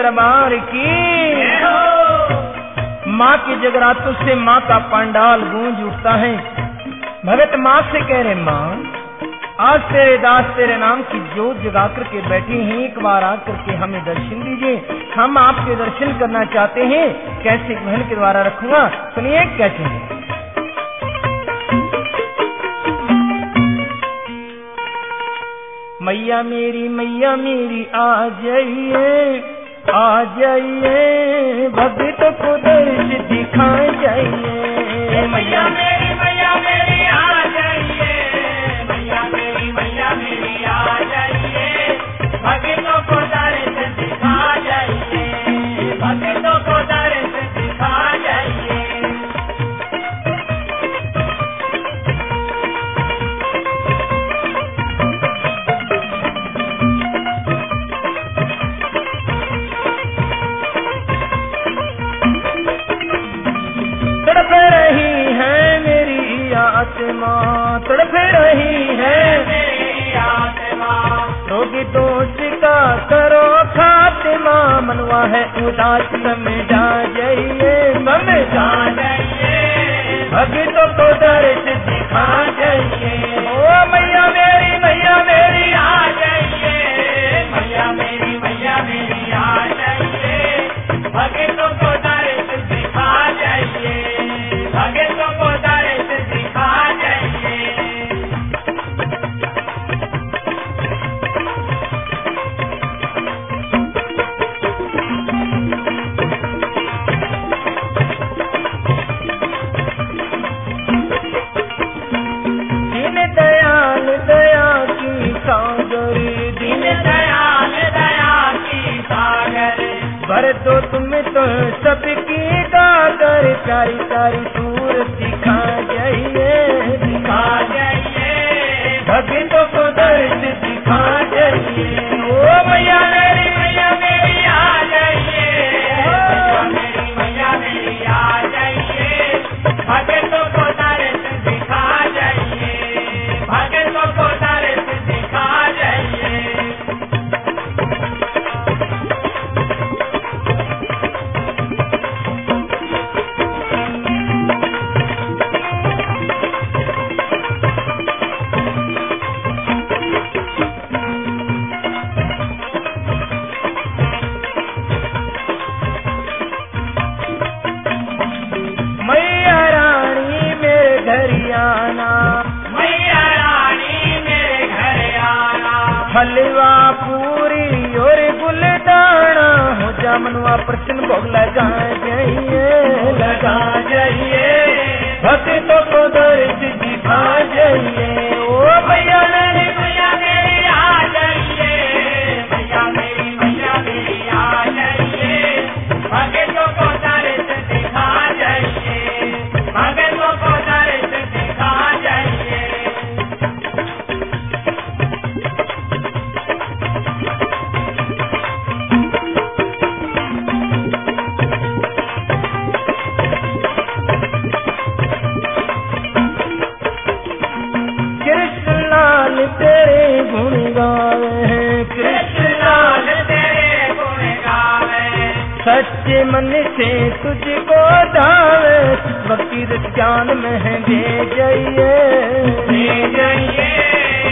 दरबार की। माँ की जगरातों से माँ का पंडाल गूंज उठता है। भगत माँ से कह रहे, माँ आज तेरे दास तेरे नाम की जोत जगा करके बैठे हैं, एक बार आकर के हमें दर्शन दीजिए, हम आपके दर्शन करना चाहते हैं। कैसे बहन के द्वारा रखूंगा, सुनिए कैसे हैं। मैया मेरी आ जाइए, भक्त को दर्श दिखा जाइए। मैया मेरी आ जाइए, मैया मेरी आ जाइए, भक्तों को दर्श दिखा जाइए, भक्तों को दर्श दिखा जाइए। तड़प रही है मेरी आत्मा, तड़प रही है मेरी आत्मा, रोगी दोष का करो खात्मा, मनवा है उदास समझा जाइए, समझा जाइए, भक्तों को दर्श दिखा जाइए। ओ मैया मेरी आ जाइए, मैया मेरी आ जाइए, भक्तों को दर्श दिखा जाइए, भक्तों को दर्श दिखा जाइए। दीन दयाल दया की सागर, दीन दयाल दया की सागर, भर दो तुम तो सबकी गागर, सारी सारी सूर दिखा जाइए, दिखा जाइए, भक्तों को दर्श दिखा जाइए। ओ मैया मेरी आ जाइए, मैया मेरी आ जाइए, भक्तों को दर्श दिखा जाइए, भक्तों को दर्श दिखा जाइए। मैया रानी मेरे घर आना, मैया रानी मेरे घर आना, हलवा पूरी और गुलदाना, हो जा मनवा प्रसन्न भोग लगा जाइए, लगा जाइए, भक्तों को दर्श दिखा जाइए। ओ मैया मेरी आ जाइए, मैया मेरी आ जाइए, भक्तों को दर्श दिखा जाइए, भक्तों को दर्श दिखा जाइए। कृष्ण लाल तेरे गुण गावे हैं, कृष्ण लाल तेरे गुण गावे, सच्चे मन से तुझको धावे, भक्ति रस ज्ञान में दे जाइए, दे जाइए,